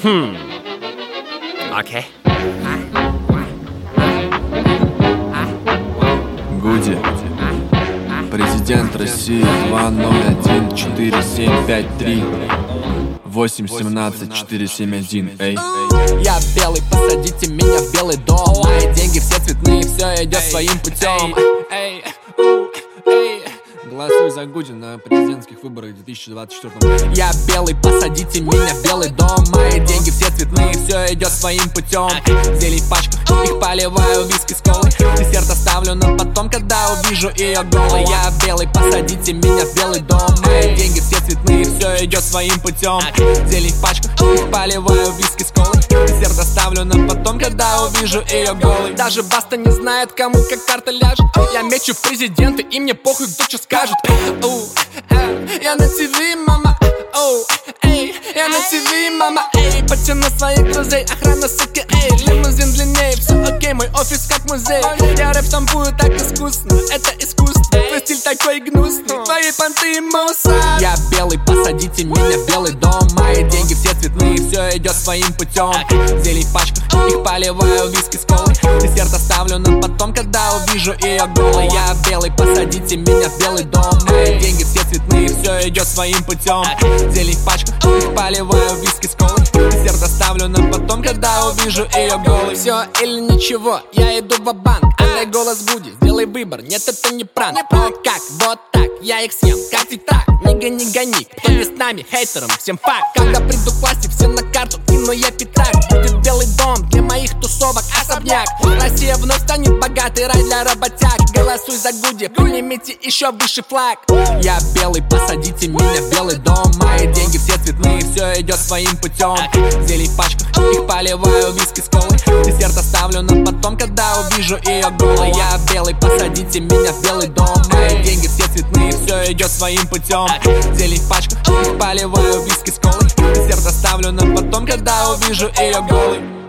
Окей. Гуди, президент России 201-4753-817-471. Эй. Я белый, посадите меня в белый дом. Мои деньги все цветные, все идет своим путем. Голосуй за Гуди на президентских выборах в 2024 году. Я белый, посадите меня в белый дом. Мои деньги все цветные, все идет своим путем. Зелень в пачках, их поливаю виски с колой. Десерт оставлю на потом, когда увижу ее голой. Я белый, посадите меня в белый дом. Мои деньги все цветные, все идет своим путем. Зелень в пачках, их поливаю виски с колой. Десерт оставлю на потом, когда увижу ее голой. Даже Баста не знает, кому как карта ляжет. Я мечу в президенты, и мне похуй, кто что скажет. Я на ТВ, мама. Я на ТВ, мама. Потяну своих друзей, охрана, сука, лимузин длиннее, все окей, мой офис как музей. Я рэп штампую так искусно, это искусство. Твой стиль такой гнусный, твои понты и мусор. Я белый, посадите меня в белый дом. Мои деньги все цветные, все идет своим путем. Зелень в пачках, их поливаю виски с колой. Десерт оставлю на потом, когда увижу ее голой. Я белый, посадите меня в белый дом. Мои деньги все цветные, все идет своим путем. Зелень в пачках, их поливаю виски с колой. Десерт оставлю на потом, когда увижу ее голой. Все или ничего, я иду ва-банк. Отдай голос Гуди, сделай выбор, нет, это не пранк. Как, вот так, я их съем, как титак. Не гони, кто не с нами, хейтерам, всем факт. Когда приду к власти, все на карту, но я пятак. Будет белый дом, для моих тусовок особняк. Россия вновь станет богатой, рай для работяг. Голосуй за Гуди, поднимите еще выше флаг. Я белый, посадите меня в белый дом. Мои деньги все цветные, все идет своим путем. Зелень в пачках, их поливаю виски с колой. Десерт оставлю на потом, когда увижу ее голой. Я белый, посадите меня в белый дом. Мои деньги все цветные, все идет своим путем. Зелень в пачках, их поливаю виски с колой. Десерт оставлю на потом, когда увижу ее голой.